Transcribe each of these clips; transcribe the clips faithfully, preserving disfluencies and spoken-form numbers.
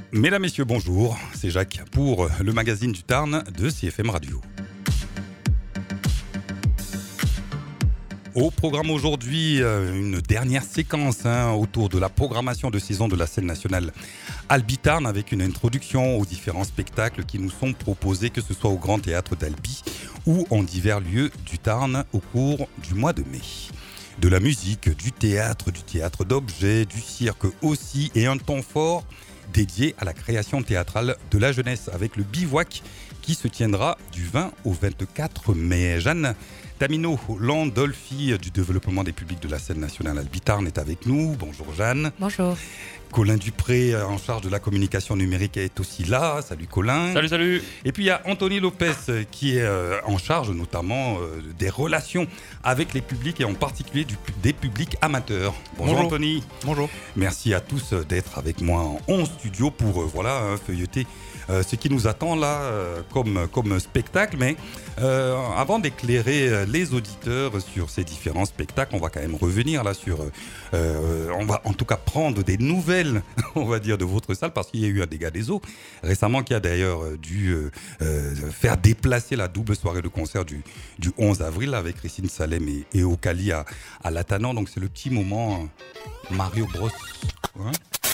Mesdames, Messieurs, bonjour, c'est Jacques pour le magazine du Tarn de C F M Radio. Au programme aujourd'hui, une dernière séquence hein, autour de la programmation de saison de la scène nationale Albi Tarn avec une introduction aux différents spectacles qui nous sont proposés, que ce soit au Grand Théâtre d'Albi ou en divers lieux du Tarn au cours du mois de mai. De la musique, du théâtre, du théâtre d'objets, du cirque aussi et un temps fort dédié à la création théâtrale de la jeunesse avec le bivouac qui se tiendra du vingt au vingt-quatre mai. Jeanne Tamino Landolfi du développement des publics de la scène nationale Albi Tarn est avec nous. Bonjour Jeanne. Bonjour. Colin Dupré, en charge de la communication numérique, est aussi là. Salut Colin. Salut, salut. Et puis il y a Anthony Lopez qui est en charge notamment des relations avec les publics et en particulier du, des publics amateurs. Bonjour, Bonjour Anthony. Bonjour. Merci à tous d'être avec moi en studio pour voilà, feuilleter euh, ce qui nous attend là euh, comme, comme spectacle. Mais euh, avant d'éclairer les auditeurs sur ces différents spectacles, on va quand même revenir là sur... Euh, on va en tout cas prendre des nouvelles on va dire de votre salle parce qu'il y a eu un dégât des eaux récemment qui a d'ailleurs dû euh, faire déplacer la double soirée de concert du, du onze avril avec Christine Salem et, et Okali à, à Latanan. Donc c'est le petit moment Mario Bros. Hein.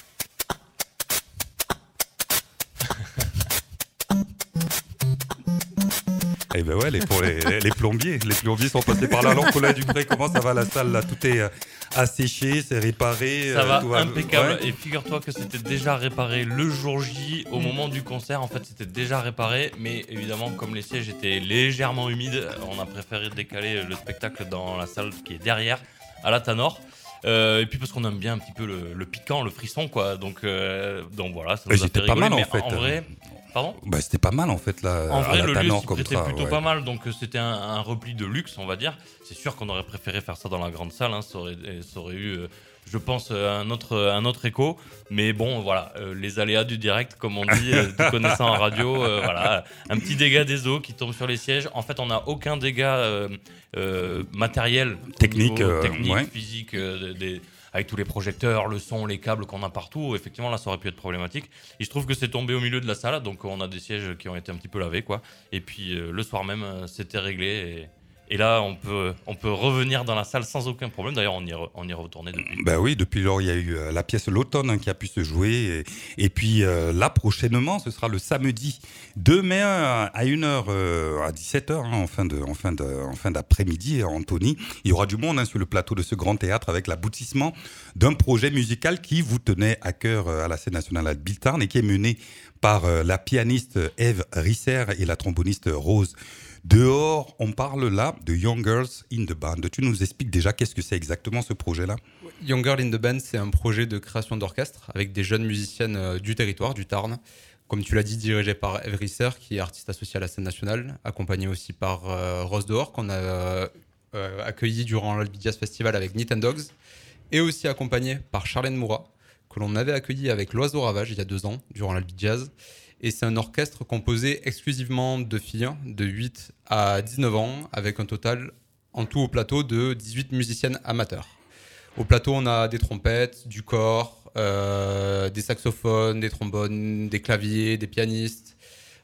Eh ben ouais, les, pour les, les plombiers, les plombiers sont passés par là. Alors Colin Dupré, comment ça va la salle là? Tout est asséché, c'est réparé. Ça va tout impeccable. Ouais. Et figure-toi que c'était déjà réparé le jour J, au moment du concert. En fait, c'était déjà réparé, mais évidemment, comme les sièges étaient légèrement humides, on a préféré décaler le spectacle dans la salle qui est derrière, à la Tanor. Euh, et puis parce qu'on aime bien un petit peu le, le piquant, le frisson, quoi. Donc, euh, donc voilà, ça nous a fait rigoler. Pas mal, mais en fait. En vrai, pardon. Bah, c'était pas mal en fait là. En vrai, à la le Tanor, lieu comme c'était ça, plutôt ouais. pas mal. Donc c'était un, un repli de luxe, on va dire. C'est sûr qu'on aurait préféré faire ça dans la grande salle. Hein. Ça aurait, ça aurait eu, euh, je pense, un autre, un autre écho. Mais bon, voilà, euh, les aléas du direct, comme on dit, euh, du connaissant en radio. Euh, voilà, un petit dégât des eaux qui tombe sur les sièges. En fait, on n'a aucun dégât euh, euh, matériel, technique, niveau, euh, technique, ouais. physique, euh, des avec tous les projecteurs, le son, les câbles qu'on a partout, effectivement là ça aurait pu être problématique. Il se trouve que c'est tombé au milieu de la salle, donc on a des sièges qui ont été un petit peu lavés, quoi. Et puis euh, le soir même, euh, c'était réglé. Et, et là, on peut, on peut revenir dans la salle sans aucun problème. D'ailleurs, on y, re, on y est retourné depuis. Ben oui, depuis lors, il y a eu euh, la pièce L'Automne hein, qui a pu se jouer. Et, et puis euh, là, prochainement, ce sera le samedi deux mai à une heure, euh, à dix-sept heures, hein, en, fin de, en, fin de, en fin d'après-midi, Anthony. Il y aura du monde hein, sur le plateau de ce grand théâtre avec l'aboutissement d'un projet musical qui vous tenait à cœur euh, à la scène nationale Albi Tarn et qui est mené par euh, la pianiste Ève Risser et la tromboniste Rose Dehors. On parle là de Young Girls in the Band. Tu nous expliques déjà qu'est-ce que c'est exactement ce projet-là? Young Girls in the Band, c'est un projet de création d'orchestre avec des jeunes musiciennes euh, du territoire, du Tarn. Comme tu l'as dit, dirigé par Ève Risser, qui est artiste associée à la scène nationale, accompagnée aussi par euh, Rose Dehors, qu'on a euh, euh, accueilli durant l'Albi Jazz Festival avec Knit and Dogs, et aussi accompagnée par Charlène Moura, que l'on avait accueilli avec l'Oiseau Ravage il y a deux ans, durant l'Albi Jazz. Et c'est un orchestre composé exclusivement de filles de huit à dix-neuf ans, avec un total en tout au plateau de dix-huit musiciennes amateurs. Au plateau, on a des trompettes, du cor, euh, des saxophones, des trombones, des claviers, des pianistes,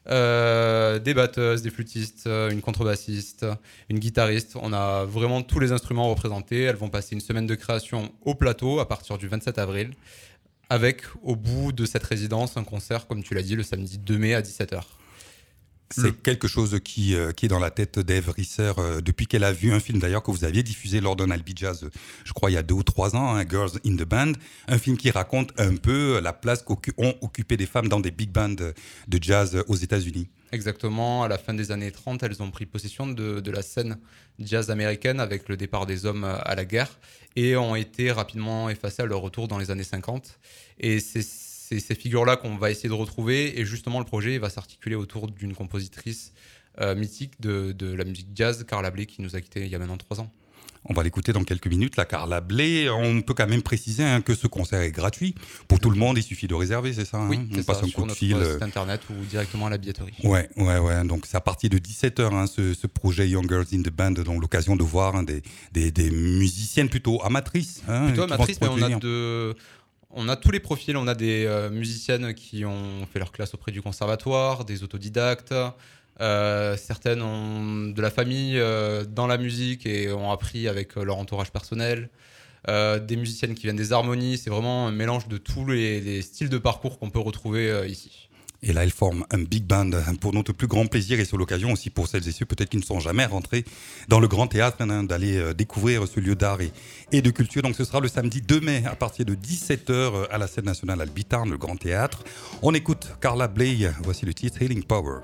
euh, des batteuses, des flûtistes, une contrebassiste, une guitariste. On a vraiment tous les instruments représentés. Elles vont passer une semaine de création au plateau à partir du vingt-sept avril. Avec, au bout de cette résidence, un concert, comme tu l'as dit, le samedi deux mai à dix-sept heures. C'est le... quelque chose qui, euh, qui est dans la tête d'Ève Risser euh, depuis qu'elle a vu un film d'ailleurs que vous aviez diffusé lors d'un Albi Jazz, euh, je crois il y a deux ou trois ans, hein, Girls in the Band, un film qui raconte un peu la place qu'ont occupé des femmes dans des big bands de, de jazz aux États-Unis. Exactement, à la fin des années trente, elles ont pris possession de, de la scène jazz américaine avec le départ des hommes à la guerre et ont été rapidement effacées à leur retour dans les années cinquante. Et c'est, c'est ces figures-là qu'on va essayer de retrouver et justement le projet va s'articuler autour d'une compositrice euh, mythique de, de la musique jazz, Carla Bley, qui nous a quittés il y a maintenant trois ans. On va l'écouter dans quelques minutes, la Carla Bley. On peut quand même préciser hein, que ce concert est gratuit pour tout le monde. Il suffit de réserver, c'est ça hein? Oui, on c'est passe ça, un sur coup de notre fil. site internet ou directement à la billetterie. Ouais, ouais, ouais. Donc c'est à partir de dix-sept heures hein, ce, ce projet Young Girls in the Band, donc l'occasion de voir hein, des, des, des musiciennes plutôt amatrices. Hein, Plutôt amatrices, mais on a de On a tous les profils, on a des euh, musiciennes qui ont fait leur classe auprès du conservatoire, des autodidactes, euh, certaines ont de la famille euh, dans la musique et ont appris avec euh, leur entourage personnel, euh, des musiciennes qui viennent des harmonies, c'est vraiment un mélange de tous les, les styles de parcours qu'on peut retrouver euh, ici. Et là, elle forme un big band pour notre plus grand plaisir et c'est l'occasion aussi pour celles et ceux peut-être qui ne sont jamais rentrés dans le Grand Théâtre hein, d'aller euh, découvrir ce lieu d'art et, et de culture. Donc ce sera le samedi deux mai à partir de dix-sept heures à la scène nationale Albitarn, le Grand Théâtre. On écoute Carla Bley, voici le titre Healing Power.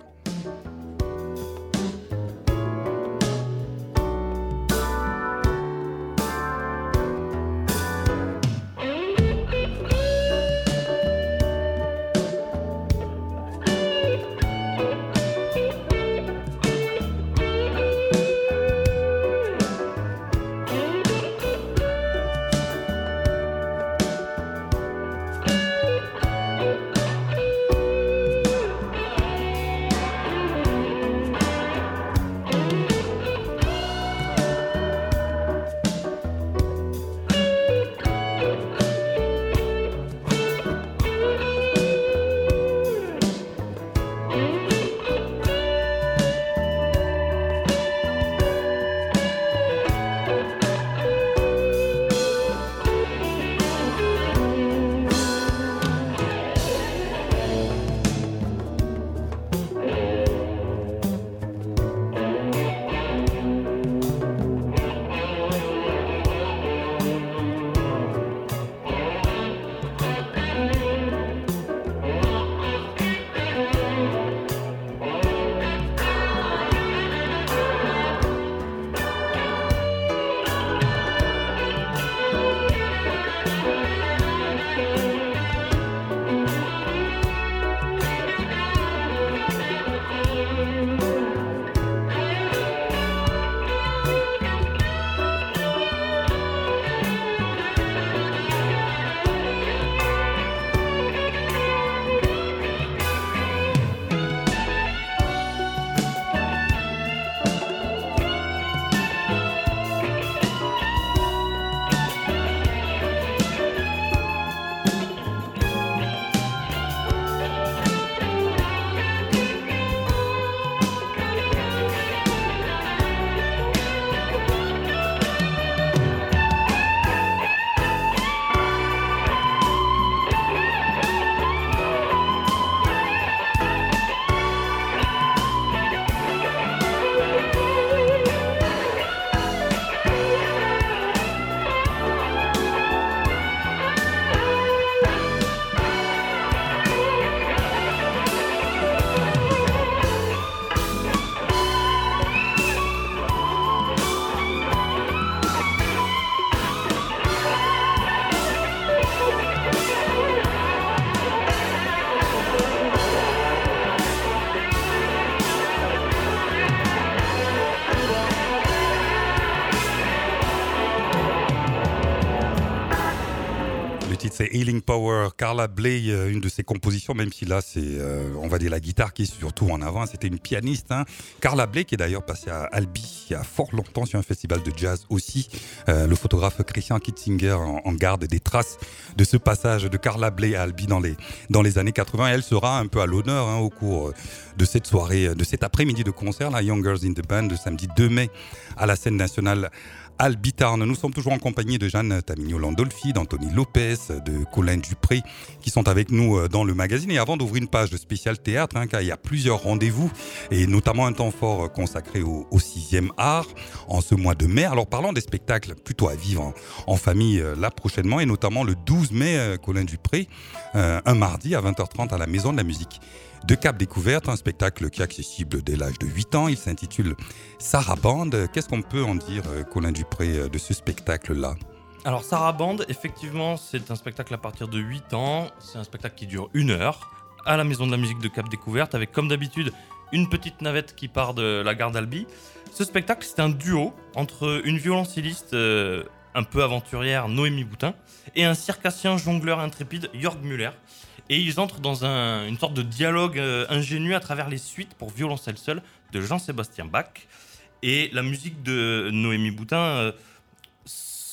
C'est Healing Power, Carla Bley, une de ses compositions, même si là c'est, euh, on va dire, la guitare qui est surtout en avant. C'était une pianiste, hein. Carla Bley, qui est d'ailleurs passée à Albi il y a fort longtemps sur un festival de jazz aussi. Euh, le photographe Christian Kitzinger en, en garde des traces de ce passage de Carla Bley à Albi dans les, dans les années quatre-vingts. Et elle sera un peu à l'honneur hein, au cours de cette soirée, de cet après-midi de concert, la Young Girls in the Band, le samedi deux mai à la scène nationale Albitarn. Nous sommes toujours en compagnie de Jeanne Tamigno-Landolfi, d'Anthony Lopez, de Colin Dupré, qui sont avec nous dans le magazine. Et avant d'ouvrir une page de spécial théâtre, hein, car il y a plusieurs rendez-vous, et notamment un temps fort consacré au, au sixième art en ce mois de mai. Alors parlons des spectacles plutôt à vivre en, en famille euh, là prochainement, et notamment le douze mai, euh, Colin Dupré, euh, un mardi à vingt heures trente à la Maison de la Musique de Cap Découverte, un spectacle qui est accessible dès l'âge de huit ans. Il s'intitule Sarabande. Qu'est-ce qu'on peut en dire, Colin Dupré, de ce spectacle-là ? Alors Sarabande, effectivement, c'est un spectacle à partir de huit ans. C'est un spectacle qui dure une heure à la Maison de la Musique de Cap Découverte, avec comme d'habitude une petite navette qui part de la gare d'Albi. Ce spectacle, c'est un duo entre une violoncelliste euh, un peu aventurière, Noémie Boutin, et un circassien jongleur intrépide, Jörg Müller. Et ils entrent dans un, une sorte de dialogue euh, ingénu à travers les suites pour violoncelle seul de Jean-Sébastien Bach. Et la musique de Noémie Boutin euh,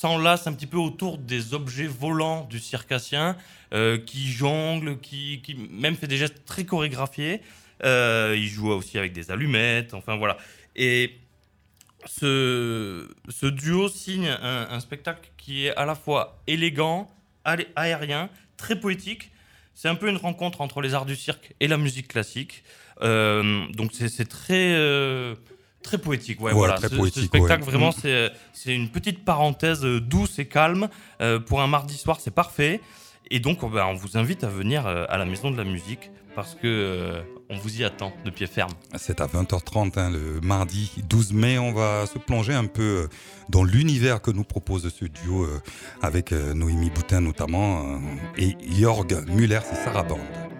s'enlace un petit peu autour des objets volants du circassien, euh, qui jongle, qui, qui même fait des gestes très chorégraphiés. Euh, il joue aussi avec des allumettes, enfin voilà. Et ce, ce duo signe un, un spectacle qui est à la fois élégant, aérien, très poétique. C'est un peu une rencontre entre les arts du cirque et la musique classique. Euh, donc c'est, c'est très, euh, très poétique. Ouais, ouais, voilà. très ce, poétique, ce spectacle, ouais. vraiment, c'est, c'est une petite parenthèse douce et calme. Euh, pour un mardi soir, c'est parfait. Et donc, ben, on vous invite à venir à la Maison de la Musique parce que euh, on vous y attend de pied ferme. C'est à vingt heures trente, hein, le mardi douze mai. On va se plonger un peu dans l'univers que nous propose ce duo euh, avec euh, Noémie Boutin notamment euh, et Jörg Müller, c'est Sarabande.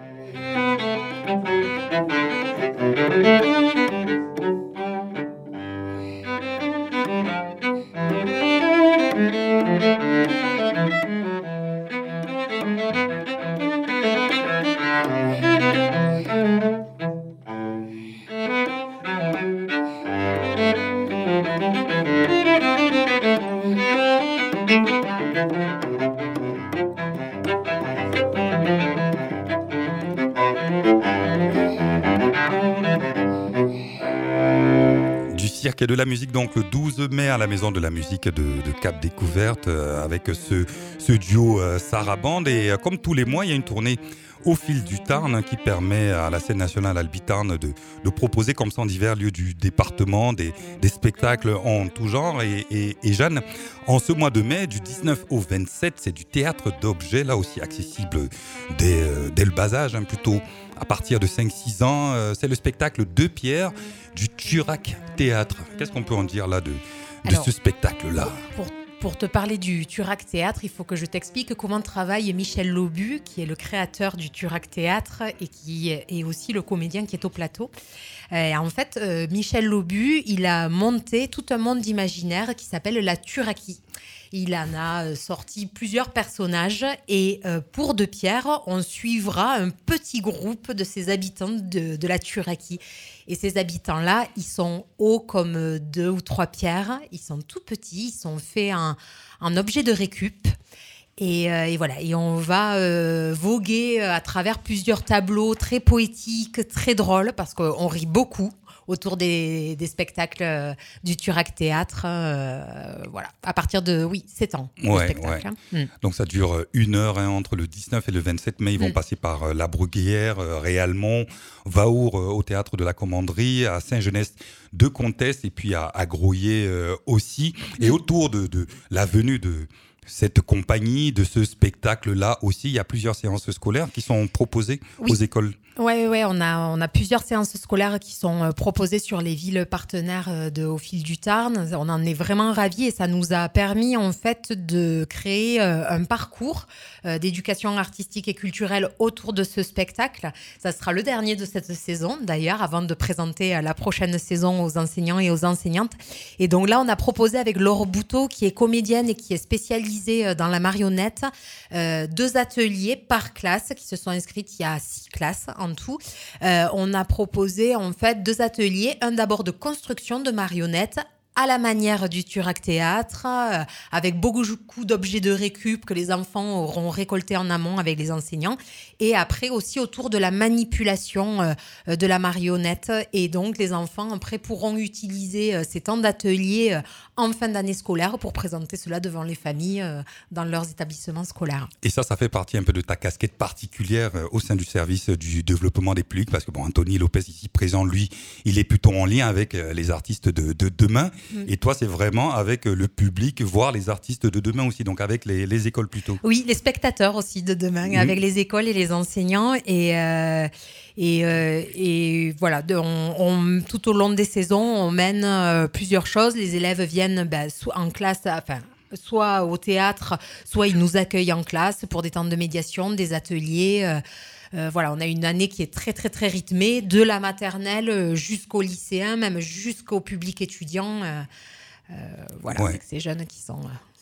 cirque et de la musique, donc le douze mai à la Maison de la Musique de, de Cap Découverte euh, avec ce, ce duo euh, Sarabande. Et euh, comme tous les mois, il y a une tournée au fil du Tarn qui permet à la scène nationale Albitarn de, de proposer comme ça en divers lieux du département des, des spectacles en tout genre. Et, et, et Jeanne, en ce mois de mai, du dix-neuf au vingt-sept, c'est du théâtre d'objets, là aussi accessible dès, euh, dès le bas âge, hein, plutôt à partir de cinq six ans. Euh, c'est le spectacle de Pierre du Turac Théâtre. Qu'est-ce qu'on peut en dire là de, de Alors, ce spectacle-là? pour, pour te parler du Turac Théâtre, il faut que je t'explique comment travaille Michel Laubu, qui est le créateur du Turac Théâtre et qui est aussi le comédien qui est au plateau. Et en fait, euh, Michel Laubu, il a monté tout un monde imaginaire qui s'appelle la Turaquie. Il en a sorti plusieurs personnages et euh, pour De Pierre, on suivra un petit groupe de ces habitants de, de la Turaquie. Et ces habitants-là, ils sont hauts comme deux ou trois pierres. Ils sont tout petits, ils sont faits en, en objet de récup. Et, euh, et voilà, et on va euh, voguer à travers plusieurs tableaux très poétiques, très drôles, parce qu'on rit beaucoup autour des, des spectacles euh, du Turac Théâtre. Euh, voilà, à partir de, oui, sept ans, le Ouais, spectacle. ouais. Hein. Mm. Donc ça dure une heure hein, entre le dix-neuf et le vingt-sept mai. Ils vont Mm. passer par euh, La Bruguière, euh, Réalmont, Vaour euh, au Théâtre de la Commanderie, à Saint-Genest de Comtesse et puis à, à Groyer euh, aussi. Et Mm. autour de, de la venue de cette compagnie, de ce spectacle-là aussi, il y a plusieurs séances scolaires qui sont proposées Oui. aux écoles. Ouais, ouais, on a, on a plusieurs séances scolaires qui sont euh, proposées sur les villes partenaires euh, de Au Fil du Tarn. On en est vraiment ravis et ça nous a permis en fait de créer euh, un parcours euh, d'éducation artistique et culturelle autour de ce spectacle. Ça sera le dernier de cette saison d'ailleurs, avant de présenter euh, la prochaine saison aux enseignants et aux enseignantes. Et donc là, on a proposé avec Laure Bouteau, qui est comédienne et qui est spécialisée euh, dans la marionnette, euh, deux ateliers par classe qui se sont inscrites. Il y a six classes en tout. Euh, on a proposé en fait deux ateliers, un d'abord de construction de marionnettes à la manière du Turac Théâtre, euh, avec beaucoup d'objets de récup que les enfants auront récoltés en amont avec les enseignants, et après aussi autour de la manipulation euh, de la marionnette. Et donc les enfants après pourront utiliser euh, ces temps d'atelier euh, en fin d'année scolaire pour présenter cela devant les familles euh, dans leurs établissements scolaires. Et ça, ça fait partie un peu de ta casquette particulière euh, au sein du service du développement des publics, parce que bon, Anthony Lopez ici présent, lui, il est plutôt en lien avec euh, les artistes de, de demain. Mm. Et toi, c'est vraiment avec euh, le public, voire les artistes de demain aussi, donc avec les, les écoles plutôt. Oui, les spectateurs aussi de demain, mm. avec les écoles et les enseignants. Et, euh, et, euh, et voilà, de, on, on, tout au long des saisons, on mène euh, plusieurs choses. Les élèves viennent ben, en classe, enfin, soit au théâtre, soit ils nous accueillent en classe pour des temps de médiation, des ateliers. Euh, euh, voilà, on a une année qui est très, très, très rythmée, de la maternelle jusqu'au lycéen, même jusqu'au public étudiant. Euh, euh, voilà, ouais. avec ces jeunes qui sont... Euh,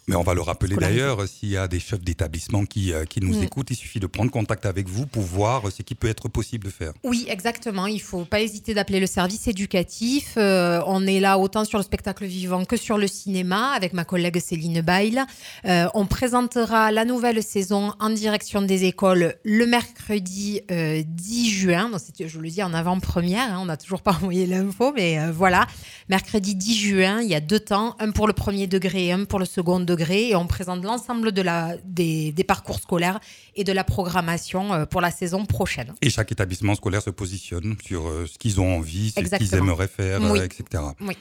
Mais on va le rappeler scolarisés. d'ailleurs, s'il y a des chefs d'établissement qui, euh, qui nous Mm. écoutent, il suffit de prendre contact avec vous pour voir ce qui peut être possible de faire. Oui, exactement. Il ne faut pas hésiter d'appeler le service éducatif. Euh, on est là autant sur le spectacle vivant que sur le cinéma avec ma collègue Céline Bail. Euh, on présentera la nouvelle saison en direction des écoles le mercredi euh, dix juin. Donc, c'est- je vous le dis en avant-première, hein, on n'a toujours pas envoyé l'info, mais euh, voilà. Mercredi dix juin, il y a deux temps, un pour le premier degré et un pour le second degré. Et on présente l'ensemble de la, des, des parcours scolaires et de la programmation euh, pour la saison prochaine. Et chaque établissement scolaire se positionne sur euh, ce qu'ils ont envie, ce qu'ils Exactement. aimeraient faire, Oui. euh, et cetera. Oui.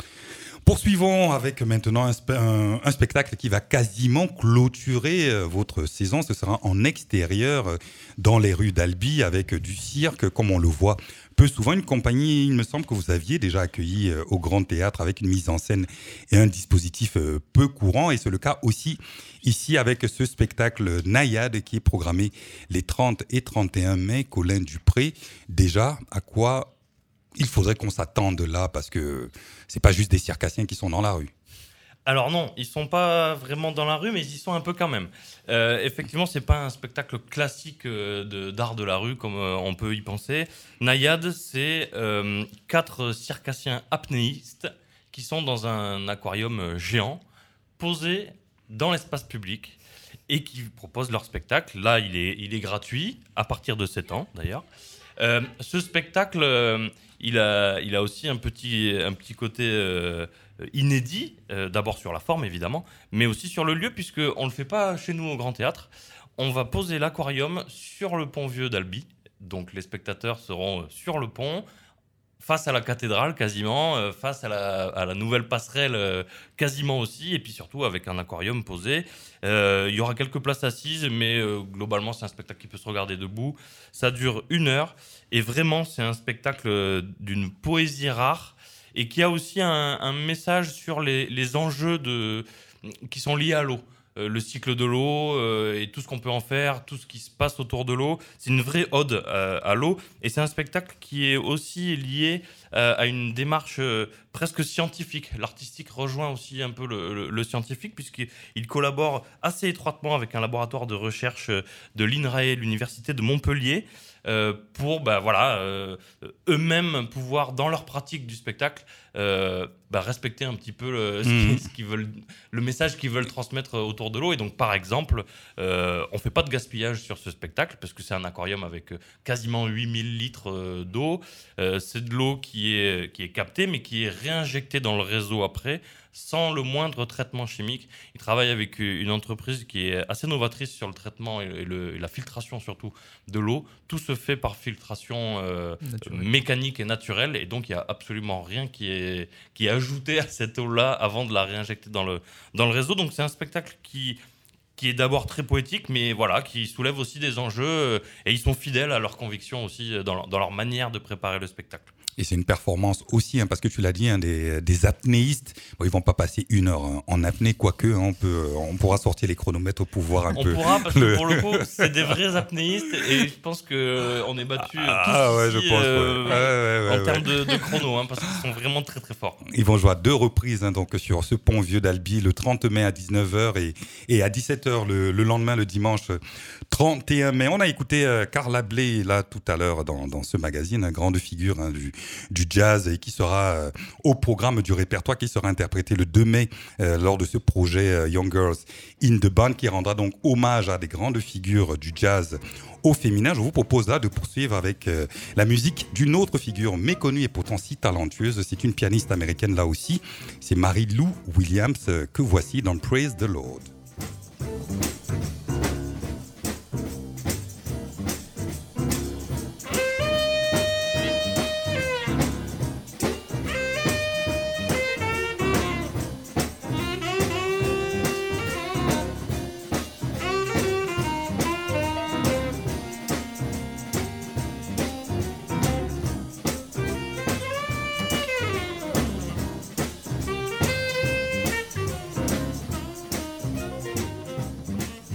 Poursuivons avec maintenant un, spe- un- un spectacle qui va quasiment clôturer euh, votre saison. Ce sera en extérieur, euh, dans les rues d'Albi, avec euh, du cirque, comme on le voit peu souvent. Une compagnie, il me semble que vous aviez déjà accueilli euh, au Grand Théâtre avec une mise en scène et un dispositif euh, peu courant. Et c'est le cas aussi ici avec ce spectacle Naïade qui est programmé les trente et trente et un mai. Colin Dupré, déjà, à quoi il faudrait qu'on s'attende là, parce que c'est pas juste des circassiens qui sont dans la rue. Alors non, ils sont pas vraiment dans la rue, mais ils y sont un peu quand même. Euh, effectivement, c'est pas un spectacle classique euh, de- d'art de la rue comme euh, on peut y penser. Naïade, c'est euh, quatre circassiens apnéistes qui sont dans un aquarium euh, géant, posés dans l'espace public et qui proposent leur spectacle. Là, il est, il est gratuit, à partir de sept ans d'ailleurs. Euh, ce spectacle, euh, il, a, il a aussi un petit, un petit côté euh, inédit, euh, d'abord sur la forme évidemment, mais aussi sur le lieu, puisqu'on ne le fait pas chez nous au Grand Théâtre. On va poser l'aquarium sur le pont vieux d'Albi, donc les spectateurs seront euh, sur le pont, face à la cathédrale quasiment, euh, face à la, à la nouvelle passerelle euh, quasiment aussi, et puis surtout avec un aquarium posé. Euh, il y aura quelques places assises, mais euh, globalement c'est un spectacle qui peut se regarder debout. Ça dure une heure, et vraiment c'est un spectacle euh, d'une poésie rare, et qui a aussi un, un message sur les, les enjeux de, qui sont liés à l'eau. Euh, le cycle de l'eau euh, et tout ce qu'on peut en faire, tout ce qui se passe autour de l'eau. C'est une vraie ode euh, à l'eau, et c'est un spectacle qui est aussi lié euh, à une démarche euh, presque scientifique. L'artistique rejoint aussi un peu le, le- le scientifique, puisqu'il collabore assez étroitement avec un laboratoire de recherche euh, de l'I N R A E, l'Université de Montpellier, euh, pour bah, voilà, euh, eux-mêmes pouvoir, dans leur pratique du spectacle, euh, bah, respecter un petit peu le, ce Mhm. qui- ce qu'ils veulent, le message qu'ils veulent transmettre autour de l'eau. Et donc, par exemple, euh, on ne fait pas de gaspillage sur ce spectacle, parce que c'est un aquarium avec euh, quasiment huit mille litres euh, d'eau. Euh, c'est de l'eau qui est, qui est captée, mais qui est réinjectée dans le réseau après, sans le moindre traitement chimique. Il travaille avec une entreprise qui est assez novatrice sur le traitement et, le- et le- et la filtration surtout de l'eau. Tout se fait par filtration euh, Naturel. mécanique et naturelle, et donc il n'y a absolument rien qui est, qui est ajouté à cette eau-là avant de la réinjecter dans le, dans le réseau. Donc c'est un spectacle qui, qui est d'abord très poétique, mais voilà, qui soulève aussi des enjeux, euh, et ils sont fidèles à leurs convictions aussi euh, dans leur, dans leur manière de préparer le spectacle. Et c'est une performance aussi, hein, parce que tu l'as dit, hein, des, des apnéistes, bon, ils vont pas passer une heure hein, en apnée, quoique hein, on, peut, on pourra sortir les chronomètres pour voir un On peu. pourra, parce que le- pour le coup, c'est des vrais apnéistes, et je pense qu'on est battus euh, tous Ah ouais, ici, je pense. ouais. euh, Ouais, ouais, ouais, en ouais. termes de, de chrono, hein, parce qu'ils sont vraiment très très forts. Ils vont jouer à deux reprises hein, donc, sur ce pont vieux d'Albi, le trente mai à dix-neuf heures et, et à dix-sept heures le, le lendemain, le dimanche trente et un mai. On a écouté euh, Carla Bley là tout à l'heure dans, dans ce magazine, hein, grande figure hein, du, du jazz, et qui sera euh, au programme du répertoire, qui sera interprété le deux mai euh, lors de ce projet euh, Young Girls in the Band, qui rendra donc hommage à des grandes figures du jazz au féminin. Je vous propose là de poursuivre avec euh, la musique d'une autre figure méconnue et pourtant si talentueuse. C'est une pianiste américaine là aussi. C'est Mary Lou Williams euh, que voici dans Praise the Lord.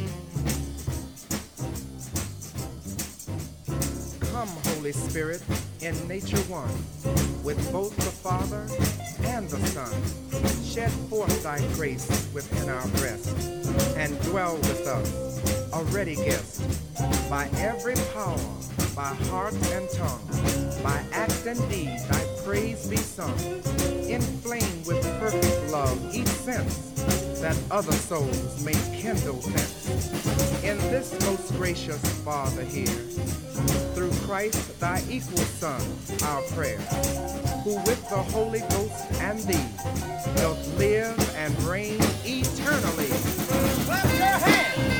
Come, Holy Spirit, in nature one, with both the Father and the Son. Shed forth thy grace within our breast, and dwell with us, a ready guest, by every power, by heart and tongue, by act and deed, thy praise be sung. Inflame with perfect love each sense, that other souls may kindle thence. In this most gracious Father here, through Christ thy equal Son, our prayer, who with the Holy Ghost and thee doth live and reign eternally. Clap your hands!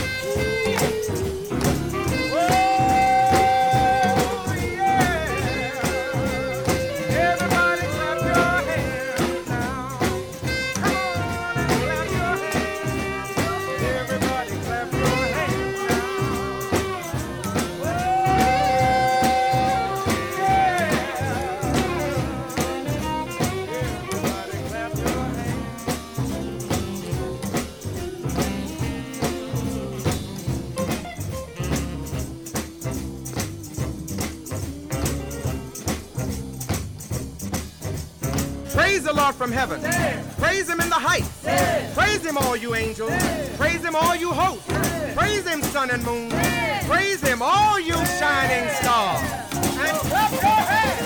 Praise the Lord from heaven. Yeah. Praise him in the heights. Yeah. Praise him, all you angels. Yeah. Praise him, all you hosts. Yeah. Praise him, sun and moon. Yeah. Praise him, all you shining stars. Yeah. And clap your hands.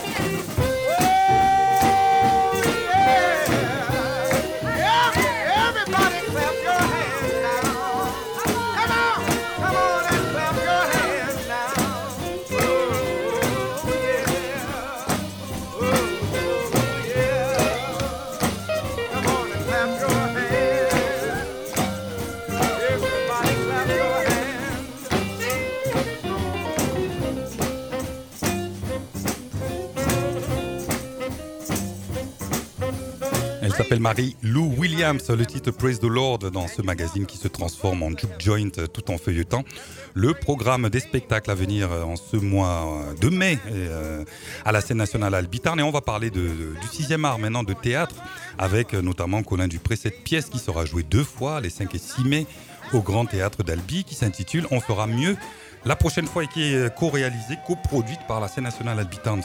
Elle s'appelle Marie-Lou Williams, le titre Praise the Lord dans ce magazine qui se transforme en juke joint tout en feuilletant le programme des spectacles à venir en ce mois de mai euh, à la scène nationale à Albitarn. Et on va parler de, de, du sixième art maintenant, de théâtre, avec notamment Colin Dupré, cette pièce qui sera jouée deux fois, les cinq et six mai, au Grand Théâtre d'Albi, qui s'intitule « On fera mieux » la prochaine fois et qui est co-réalisée, coproduite par la scène nationale Albitarn.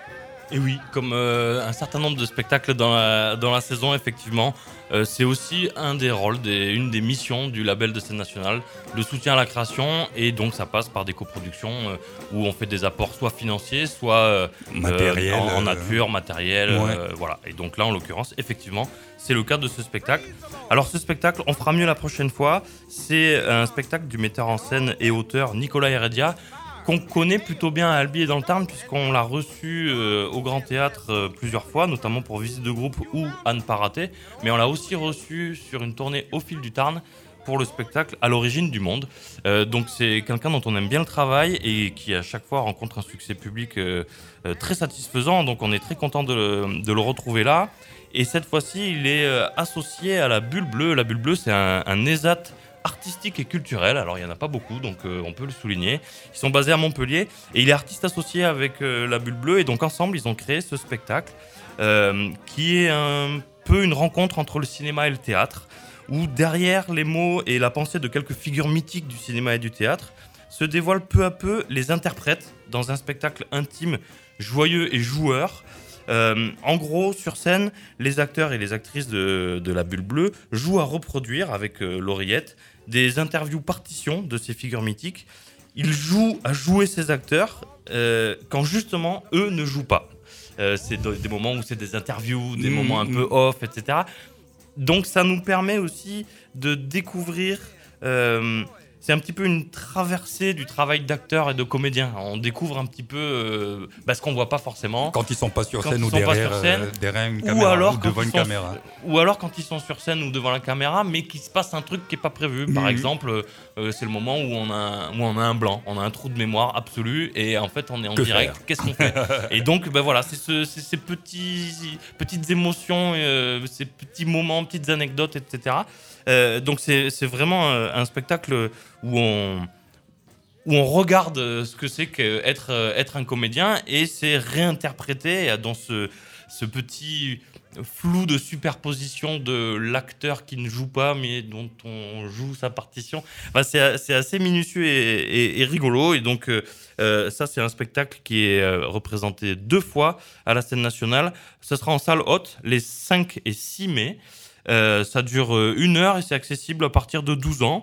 Et oui, comme euh, un certain nombre de spectacles dans la, dans la saison, effectivement, euh, c'est aussi un des rôles, des, une des missions du label de scène nationale, le soutien à la création, et donc ça passe par des coproductions euh, où on fait des apports soit financiers, soit euh, matériel, en, en nature, euh... matériel, ouais. euh, voilà. Et donc là, en l'occurrence, effectivement, c'est le cas de ce spectacle. Alors ce spectacle, on fera mieux la prochaine fois, c'est un spectacle du metteur en scène et auteur Nicolas Heredia, qu'on connaît plutôt bien à Albi et dans le Tarn, puisqu'on l'a reçu euh, au Grand Théâtre euh, plusieurs fois, notamment pour Visite de groupe ou À ne pas rater. Mais on l'a aussi reçu sur une tournée au fil du Tarn pour le spectacle À l'origine du monde. Euh, donc c'est quelqu'un dont on aime bien le travail et qui à chaque fois rencontre un succès public euh, euh, très satisfaisant. Donc on est très content de le, de le retrouver là. Et cette fois-ci, il est euh, associé à la Bulle Bleue. La Bulle Bleue, c'est un, un ESAT artistique et culturel, alors il n'y en a pas beaucoup, donc euh, on peut le souligner. Ils sont basés à Montpellier et il est artiste associé avec euh, la Bulle Bleue, et donc ensemble ils ont créé ce spectacle euh, qui est un peu une rencontre entre le cinéma et le théâtre, où derrière les mots et la pensée de quelques figures mythiques du cinéma et du théâtre se dévoilent peu à peu les interprètes dans un spectacle intime, joyeux et joueur. Euh, en gros, sur scène, les acteurs et les actrices de, de la Bulle Bleue jouent à reproduire avec euh, l'oreillette des interviews partitions de ces figures mythiques. Ils jouent à jouer ces acteurs euh, quand justement eux ne jouent pas. Euh, c'est des moments où c'est des interviews, des mmh, moments un mmh. peu off, et cetera. Donc ça nous permet aussi de découvrir... Euh, c'est un petit peu une traversée du travail d'acteur et de comédien. On découvre un petit peu euh, bah, ce qu'on ne voit pas forcément. Quand ils ne sont pas sur scène ou derrière, scène, euh, derrière une caméra ou, alors ou devant une sont, caméra. Ou alors quand ils sont sur scène ou devant la caméra, mais qu'il se passe un truc qui n'est pas prévu. Par mmh. exemple, euh, c'est le moment où on, a, où on a un blanc, on a un trou de mémoire absolu et en fait on est en que direct. Faire Qu'est-ce qu'on fait? Et donc bah, voilà, c'est, ce, c'est ces petits, petites émotions, euh, ces petits moments, petites anecdotes, et cetera. Euh, donc c'est, c'est vraiment euh, un spectacle où on, où on regarde ce que c'est qu'être être un comédien et c'est réinterprété dans ce, ce petit flou de superposition de l'acteur qui ne joue pas mais dont on joue sa partition. Enfin, c'est, c'est assez minutieux et, et, et rigolo. Et donc euh, ça, c'est un spectacle qui est euh, représenté deux fois à la scène nationale. Ce sera en salle haute les cinq et six mai. Euh, ça dure une heure et c'est accessible à partir de douze ans.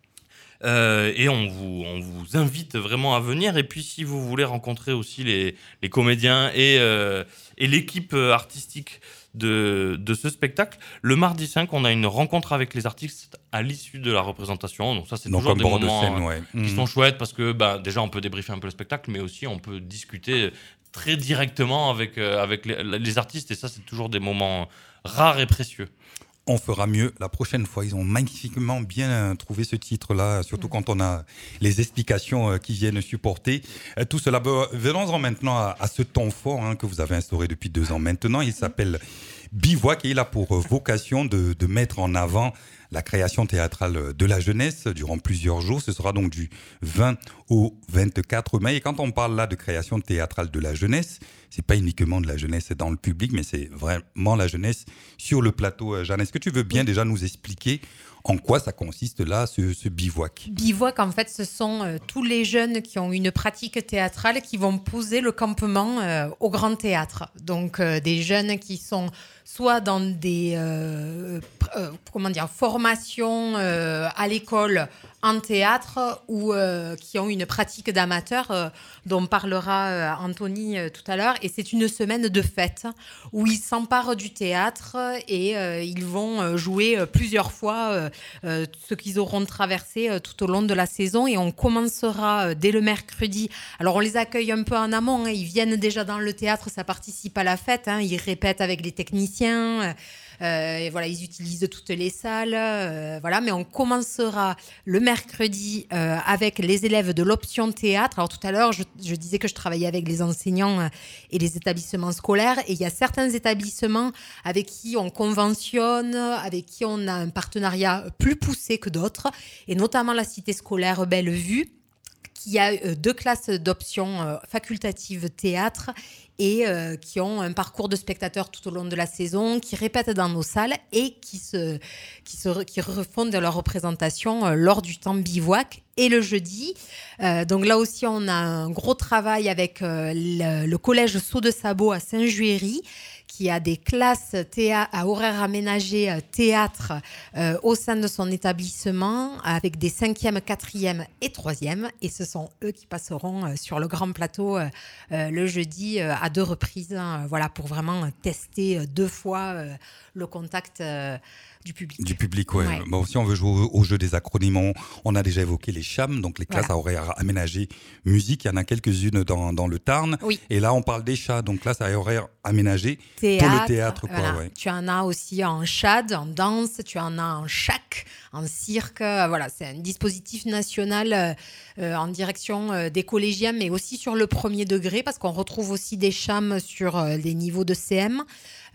Euh, et on vous, on vous invite vraiment à venir. Et puis, si vous voulez rencontrer aussi les, les comédiens et, euh, et l'équipe artistique de, de ce spectacle, le mardi cinq, on a une rencontre avec les artistes à l'issue de la représentation. Donc ça, c'est Donc toujours un des bord de moments scène, ouais. qui Mmh. sont chouettes parce que bah, déjà, on peut débriefer un peu le spectacle, mais aussi on peut discuter très directement avec, euh, avec les, les artistes. Et ça, c'est toujours des moments rares et précieux. On fera mieux la prochaine fois. Ils ont magnifiquement bien trouvé ce titre-là, surtout quand on a les explications qui viennent supporter tout cela. Venons-en maintenant à, à ce temps fort hein, que vous avez instauré depuis deux ans maintenant. Il s'appelle Bivouac et il a pour vocation de, de mettre en avant la création théâtrale de la jeunesse durant plusieurs jours. Ce sera donc du vingt au vingt-quatre mai. Et quand on parle là de création théâtrale de la jeunesse, c'est pas uniquement de la jeunesse dans le public, mais c'est vraiment la jeunesse sur le plateau. Jeanne, est-ce que tu veux bien déjà nous expliquer en quoi ça consiste là, ce, ce bivouac ? Bivouac, en fait, ce sont euh, tous les jeunes qui ont une pratique théâtrale qui vont poser le campement euh, au Grand Théâtre. Donc, euh, des jeunes qui sont soit dans des euh, euh, comment dire, formations euh, à l'école en théâtre ou euh, qui ont une pratique d'amateur euh, dont parlera euh, Anthony euh, tout à l'heure. Et c'est une semaine de fête où ils s'emparent du théâtre et euh, ils vont euh, jouer euh, plusieurs fois euh, euh, ce qu'ils auront traversé euh, tout au long de la saison. Et on commencera euh, dès le mercredi. Alors on les accueille un peu en amont, hein. Ils viennent déjà dans le théâtre, ça participe à la fête, hein. Ils répètent avec les techniciens. Euh, et voilà, ils utilisent toutes les salles, euh, voilà. Mais on commencera le mercredi euh, avec les élèves de l'option théâtre. Alors tout à l'heure, je, je disais que je travaillais avec les enseignants euh, et les établissements scolaires. Et il y a certains établissements avec qui on conventionne, avec qui on a un partenariat plus poussé que d'autres, et notamment la cité scolaire Bellevue, qui a euh, deux classes d'options euh, facultatives théâtre et euh, qui ont un parcours de spectateurs tout au long de la saison, qui répètent dans nos salles et qui, se, qui, se, qui refont de leur représentation euh, lors du temps bivouac et le jeudi. Euh, donc là aussi, on a un gros travail avec euh, le, le collège Saut de Sabot à Saint-Juéry, qui a des classes théâ- à horaires aménagés euh, théâtre euh, au sein de son établissement avec des cinquièmes, quatrièmes et troisièmes. Et ce sont eux qui passeront euh, sur le grand plateau euh, euh, le jeudi euh, à deux reprises, hein, voilà, pour vraiment tester euh, deux fois euh, le contact euh, du public. Du public, ouais. Ouais. Bon, si on veut jouer au, au jeu des acronymes, on, on a déjà évoqué les C H A M, donc les classes Voilà. à horaires aménagés musique. Il y en a quelques-unes dans, dans le Tarn. Oui. Et là, on parle des chats, donc là, c'est à horaires aménagés Théâtre, pour le théâtre, quoi. voilà. Ouais. Tu en as aussi en chad, en danse, tu en as en chac, en cirque. euh, Voilà, c'est un dispositif national euh, euh, en direction euh, des collégiens, mais aussi sur le premier degré, parce qu'on retrouve aussi des C H A M sur euh, les niveaux de C M.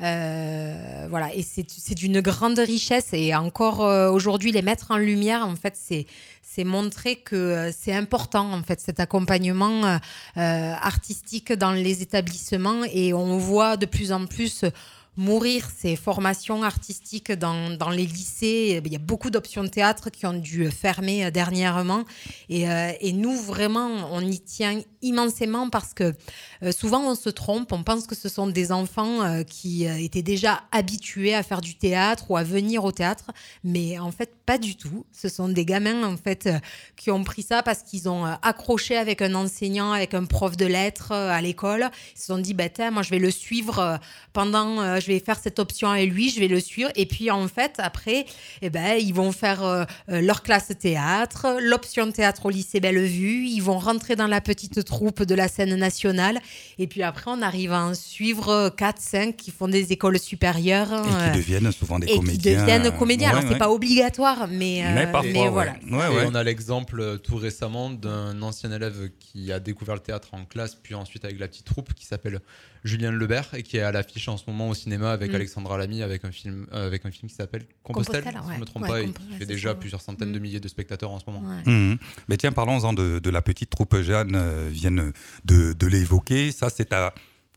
Euh, voilà, et c'est, c'est d'une grande richesse. Et encore euh, aujourd'hui, les mettre en lumière, en fait, c'est, c'est montrer que euh, c'est important, en fait, cet accompagnement euh, euh, artistique dans les établissements. Et on voit de plus en plus mourir ces formations artistiques dans, dans les lycées. Il y a beaucoup d'options de théâtre qui ont dû fermer dernièrement. Et, euh, et nous, vraiment, on y tient immensément parce que euh, souvent, on se trompe. On pense que ce sont des enfants euh, qui euh, étaient déjà habitués à faire du théâtre ou à venir au théâtre. Mais en fait, pas du tout. Ce sont des gamins, en fait, euh, qui ont pris ça parce qu'ils ont euh, accroché avec un enseignant, avec un prof de lettres euh, à l'école. Ils se sont dit, bah, tiens, moi, je vais le suivre euh, pendant... Euh, je vais faire cette option avec lui, je vais le suivre. Et puis, en fait, après, eh ben, ils vont faire euh, leur classe théâtre, l'option théâtre au lycée Bellevue. Ils vont rentrer dans la petite troupe de la scène nationale. Et puis après, on arrive à en suivre quatre, cinq qui font des écoles supérieures. Et euh, qui deviennent souvent des et comédiens. qui deviennent comédiens. Ouais, Alors, c'est ouais. pas obligatoire, mais, euh, Mais parfois, mais ouais. voilà. Ouais, Et ouais. on a l'exemple euh, tout récemment d'un ancien élève qui a découvert le théâtre en classe, puis ensuite avec la petite troupe, qui s'appelle Julien Lebert et qui est à l'affiche en ce moment au cinéma avec Mm. Alexandra Lamy, avec un film, euh, avec un film qui s'appelle Compostelle, Compostelle, si je ouais. ne me trompe Ouais, pas, et Compostelle, qui fait c'est déjà ça. plusieurs centaines de Mm. milliers de spectateurs en ce moment. Ouais. Mhm. Mais tiens, parlons-en de, de la petite troupe. Jeanne euh, vient de, de l'évoquer. Ça, c'est à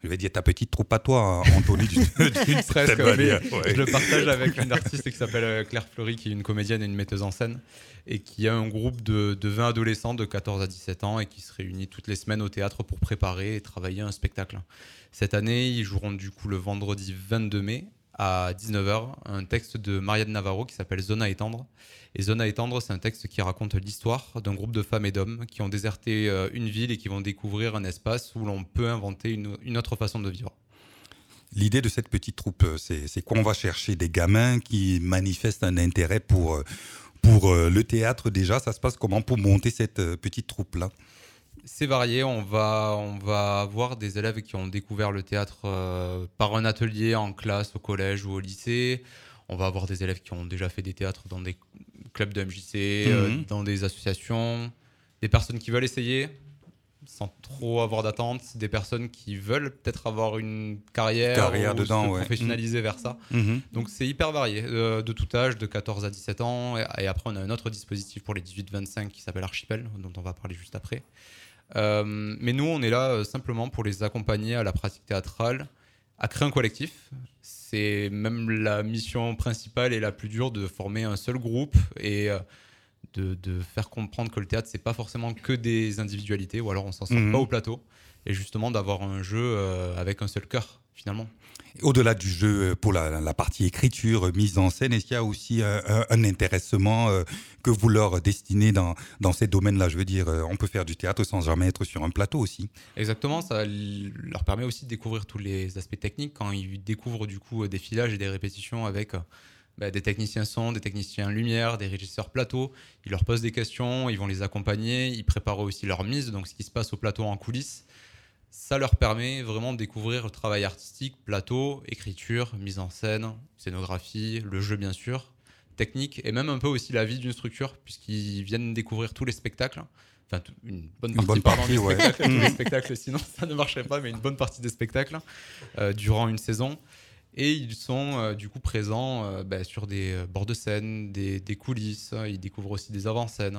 Je vais dire ta petite troupe à toi, hein, Anthony, d'une d'une Presque, certaine mais manière. Ouais. je le partage avec une artiste qui s'appelle euh, Claire Fleury, qui est une comédienne et une metteuse en scène, et qui a un groupe de, de vingt adolescents de quatorze à dix-sept ans et qui se réunit toutes les semaines au théâtre pour préparer et travailler un spectacle. Cette année, ils joueront du coup le vendredi vingt-deux mai à dix-neuf heures un texte de Marianne Navarro qui s'appelle Zone à étendre. Et Zone à étendre, c'est un texte qui raconte l'histoire d'un groupe de femmes et d'hommes qui ont déserté euh, une ville et qui vont découvrir un espace où l'on peut inventer une, une autre façon de vivre. L'idée de cette petite troupe, c'est, c'est qu'on va chercher des gamins qui manifestent un intérêt pour, pour le théâtre déjà. Ça se passe comment pour monter cette petite troupe-là ? C'est varié, on va, on va avoir des élèves qui ont découvert le théâtre euh, par un atelier en classe, au collège ou au lycée. On va avoir des élèves qui ont déjà fait des théâtres dans des clubs de M J C, Mmh. euh, dans des associations, des personnes qui veulent essayer sans trop avoir d'attente, des personnes qui veulent peut-être avoir une carrière, Carrière ou dedans, se ouais. professionnaliser vers ça. Mmh. Donc c'est hyper varié, euh, de tout âge, de quatorze à dix-sept ans. Et, et après, on a un autre dispositif pour les dix-huit vingt-cinq qui s'appelle Archipel, dont on va parler juste après. Euh, mais nous, on est là euh, simplement pour les accompagner à la pratique théâtrale, à créer un collectif. C'est même la mission principale et la plus dure de former un seul groupe et euh, de, de faire comprendre que le théâtre, c'est pas forcément que des individualités, ou alors on s'en sort Mhm. pas au plateau. Et justement, d'avoir un jeu euh, avec un seul cœur, finalement. Au-delà du jeu, pour la, la partie écriture, mise en scène, est-ce qu'il y a aussi un, un, un intéressement euh, que vous leur destinez dans, dans ces domaines-là ? Je veux dire, euh, on peut faire du théâtre sans jamais être sur un plateau aussi. Exactement, ça l- leur permet aussi de découvrir tous les aspects techniques quand ils découvrent du coup des filages et des répétitions avec euh, bah, des techniciens son, des techniciens lumière, des régisseurs plateau. Ils leur posent des questions, ils vont les accompagner, ils préparent aussi leur mise, donc ce qui se passe au plateau en coulisses. Ça leur permet vraiment de découvrir le travail artistique, plateau, écriture, mise en scène, scénographie, le jeu bien sûr, technique et même un peu aussi la vie d'une structure puisqu'ils viennent découvrir tous les spectacles. Enfin, tout- une bonne Une partie, bonne pardon, partie, des ouais. spectacles, tous les spectacles, sinon ça ne marcherait pas, mais une bonne partie des spectacles euh, durant une saison. Et ils sont euh, du coup présents euh, bah, sur des euh, bords de scène, des, des coulisses. Ils découvrent aussi des avant-scènes.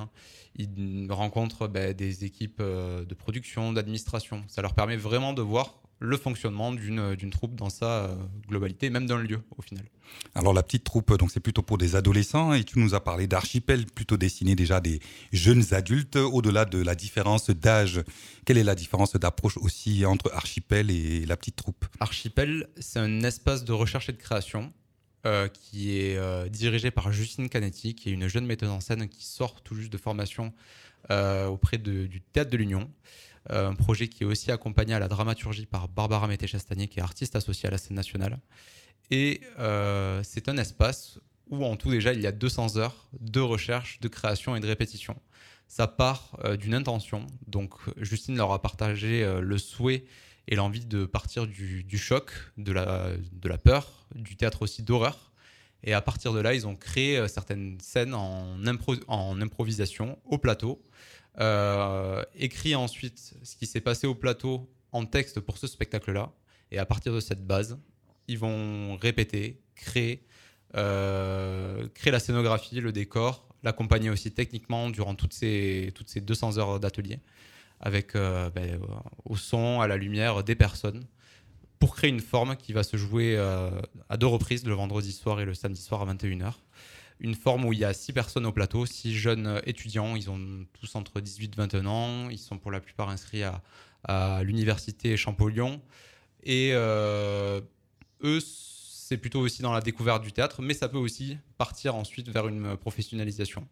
Ils rencontrent bah, des équipes euh, de production, d'administration. Ça leur permet vraiment de voir le fonctionnement d'une, d'une troupe dans sa euh, globalité, même d'un lieu au final. Alors la petite troupe, donc c'est plutôt pour des adolescents et tu nous as parlé d'Archipel, plutôt destiné déjà à des jeunes adultes. Au-delà de la différence d'âge, quelle est la différence d'approche aussi entre Archipel et la petite troupe ? Archipel, c'est un espace de recherche et de création euh, qui est euh, dirigé par Justine Canetti, qui est une jeune metteuse en scène qui sort tout juste de formation euh, auprès de- du Théâtre de l'Union. Euh, un projet qui est aussi accompagné à la dramaturgie par Barbara Mété-Chastanier, qui est artiste associée à la scène nationale. Et euh, c'est un espace où en tout déjà il y a deux cents heures de recherche, de création et de répétition. Ça part euh, d'une intention. Donc Justine leur a partagé euh, le souhait et l'envie de partir du, du choc, de la, de la peur, du théâtre aussi d'horreur. Et à partir de là, ils ont créé euh, certaines scènes en, impro- en improvisation au plateau. Euh, écrit ensuite ce qui s'est passé au plateau en texte pour ce spectacle-là. Et à partir de cette base, ils vont répéter, créer, euh, créer la scénographie, le décor, l'accompagner aussi techniquement durant toutes ces, toutes ces deux cents heures d'atelier, avec euh, ben, au son, à la lumière, des personnes, pour créer une forme qui va se jouer euh, à deux reprises, le vendredi soir et le samedi soir à vingt et une heures. Une forme où il y a six personnes au plateau, six jeunes étudiants, ils ont tous entre dix-huit et vingt et un ans, ils sont pour la plupart inscrits à, à l'université Champollion. Et euh, eux, c'est plutôt aussi dans la découverte du théâtre, mais ça peut aussi partir ensuite vers une professionnalisation.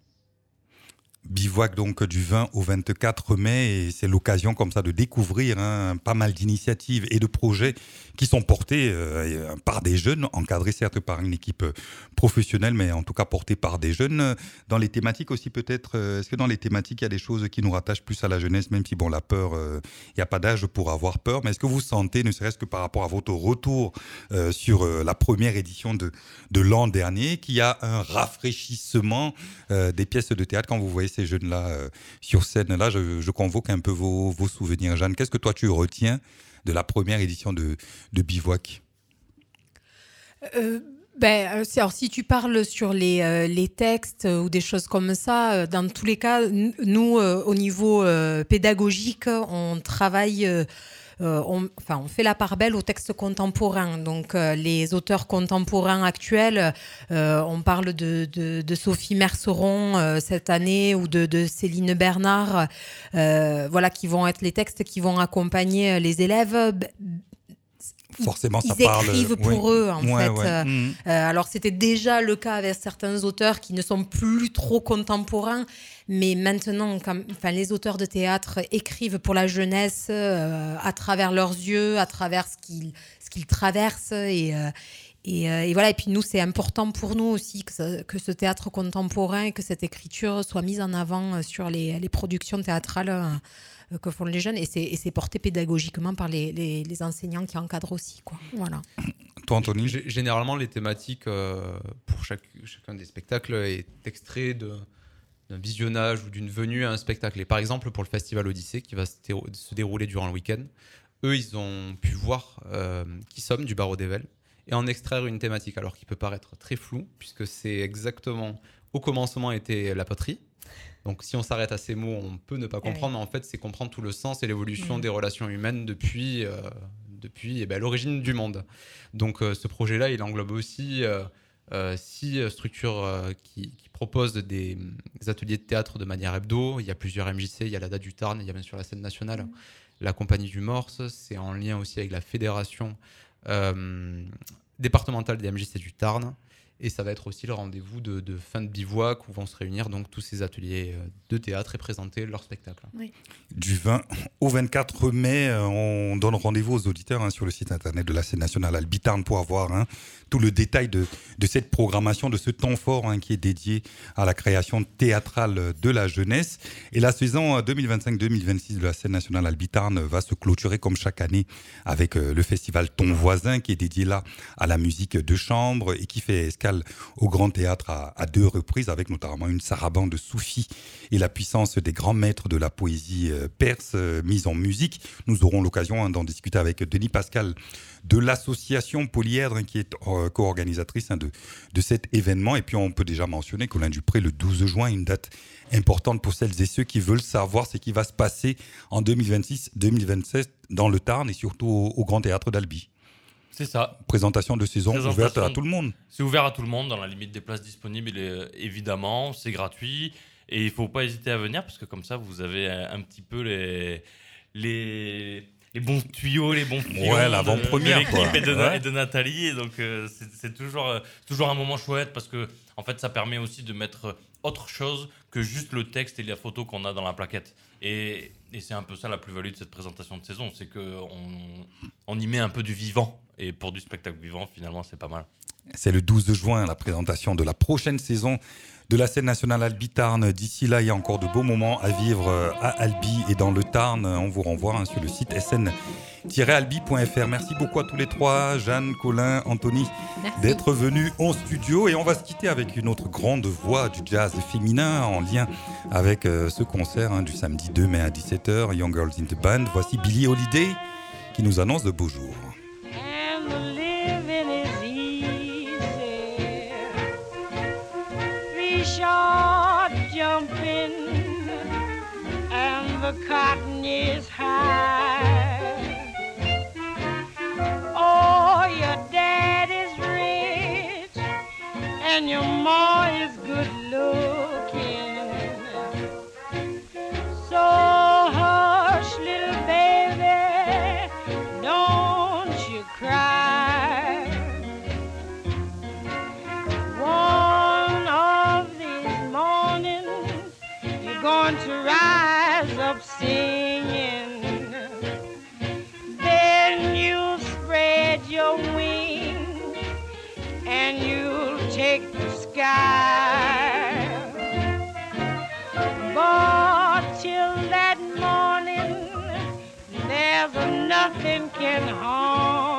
Bivouac donc du vingt au vingt-quatre mai et c'est l'occasion comme ça de découvrir hein, pas mal d'initiatives et de projets qui sont portés euh, par des jeunes, encadrés certes par une équipe professionnelle mais en tout cas portés par des jeunes. Dans les thématiques aussi peut-être, euh, est-ce que dans les thématiques il y a des choses qui nous rattachent plus à la jeunesse, même si bon la peur, il euh, n'y a pas d'âge pour avoir peur, mais est-ce que vous sentez, ne serait-ce que par rapport à votre retour euh, sur euh, la première édition de, de l'an dernier, qu'il y a un rafraîchissement euh, des pièces de théâtre quand vous voyez ces jeunes-là euh, sur scène. Là, je, je convoque un peu vos, vos souvenirs. Jeanne, qu'est-ce que toi tu retiens de la première édition de, de Bivouac ? Euh, ben, alors, si tu parles sur les, euh, les textes euh, ou des choses comme ça, euh, dans tous les cas, n- nous, euh, au niveau euh, pédagogique, on travaille... Euh, euh, on, enfin, on fait la part belle aux textes contemporains. Donc, euh, les auteurs contemporains actuels, euh, on parle de, de, de Sophie Merceron euh, cette année ou de, de Céline Bernard, euh, voilà, qui vont être les textes qui vont accompagner les élèves. Forcément, ça ils parle. écrivent pour ouais. eux, en Ouais, fait. ouais. Euh, Mmh. euh, alors, c'était déjà le cas avec certains auteurs qui ne sont plus trop contemporains, mais maintenant, quand, enfin, les auteurs de théâtre écrivent pour la jeunesse euh, à travers leurs yeux, à travers ce qu'ils, ce qu'ils traversent. Et, euh, et, euh, et voilà. Et puis, nous, c'est important pour nous aussi que ce, que ce théâtre contemporain et que cette écriture soit mise en avant sur les, les productions théâtrales euh, que font les jeunes, et c'est, et c'est porté pédagogiquement par les, les, les enseignants qui encadrent aussi, quoi. Voilà. Toi, Anthony? G- Généralement, les thématiques euh, pour chaque, chacun des spectacles est extrait de, d'un visionnage ou d'une venue à un spectacle. Et par exemple, pour le Festival Odyssée, qui va se, déro- se dérouler durant le week-end, eux, ils ont pu voir euh, Qui sommes du Barreau d'Evel et en extraire une thématique, alors qui peut paraître très floue, puisque c'est exactement, au commencement était la poterie. Donc si on s'arrête à ces mots, on peut ne pas comprendre, mais en fait, c'est comprendre tout le sens et l'évolution Mmh. des relations humaines depuis, euh, depuis eh ben, l'origine du monde. Donc euh, ce projet-là, il englobe aussi euh, euh, six structures euh, qui, qui proposent des, des ateliers de théâtre de manière hebdo. Il y a plusieurs M J C, il y a la Date du Tarn, il y a bien sûr la scène nationale, mmh. la Compagnie du Morse. C'est en lien aussi avec la fédération euh, départementale des M J C du Tarn. Et ça va être aussi le rendez-vous de, de fin de bivouac où vont se réunir donc tous ces ateliers de théâtre et présenter leur spectacle. Oui. Du vingt au vingt-quatre mai, on donne rendez-vous aux auditeurs hein, sur le site internet de la scène nationale Albitarn pour avoir hein, tout le détail de, de cette programmation, de ce temps fort hein, qui est dédié à la création théâtrale de la jeunesse. Et la saison deux mille vingt-cinq deux mille vingt-six de la scène nationale Albitarn va se clôturer comme chaque année avec euh, le festival Ton Voisin qui est dédié là à la musique de chambre et qui fait escale au Grand Théâtre à, à deux reprises avec notamment une sarabande de Soufi et la puissance des grands maîtres de la poésie euh, perse euh, mise en musique. Nous aurons l'occasion hein, d'en discuter avec Denis Pascal de l'association Polyèdre hein, qui est euh, co-organisatrice hein, de, de cet événement. Et puis on peut déjà mentionner Colin Dupré le douze juin, une date importante pour celles et ceux qui veulent savoir ce qui va se passer en deux mille vingt-six deux mille vingt-sept dans le Tarn et surtout au, au Grand Théâtre d'Albi. C'est ça. Présentation de saison Présentation ouverte à tout le monde. C'est ouvert à tout le monde dans la limite des places disponibles, et, évidemment. C'est gratuit et il ne faut pas hésiter à venir parce que comme ça, vous avez un, un petit peu les, les, les bons tuyaux, les bons tuyaux Ouais, de, l'avant-première, de l'équipe quoi. et de, Ouais. et de Nathalie. Et donc, euh, c'est, c'est toujours, euh, toujours un moment chouette parce que en fait, ça permet aussi de mettre autre chose que juste le texte et la photo qu'on a dans la plaquette. Et, et c'est un peu ça la plus-value de cette présentation de saison, c'est qu'on on y met un peu du vivant. Et pour du spectacle vivant, finalement, c'est pas mal. C'est le douze juin, la présentation de la prochaine saison de la scène nationale Albi-Tarn. D'ici là, il y a encore de beaux moments à vivre à Albi et dans le Tarn. On vous renvoie hein, sur le site s n tiret albi point f r. Merci beaucoup à tous les trois, Jeanne, Colin, Anthony, Merci. d'être venus en studio. Et on va se quitter avec une autre grande voix du jazz féminin en lien avec euh, ce concert hein, du samedi deux mai à dix-sept heures, Young Girls in the Band. Voici Billie Holiday qui nous annonce de beaux jours. And the living is easy. Three short jumping, and the cotton is high. Oh, your dad is rich, and your ma is good looking. So hush, little baby, don't you cry. One of these mornings you're going to rise up singing. Then you'll spread your wings and you'll take the sky. But till that morning there's nothing can harm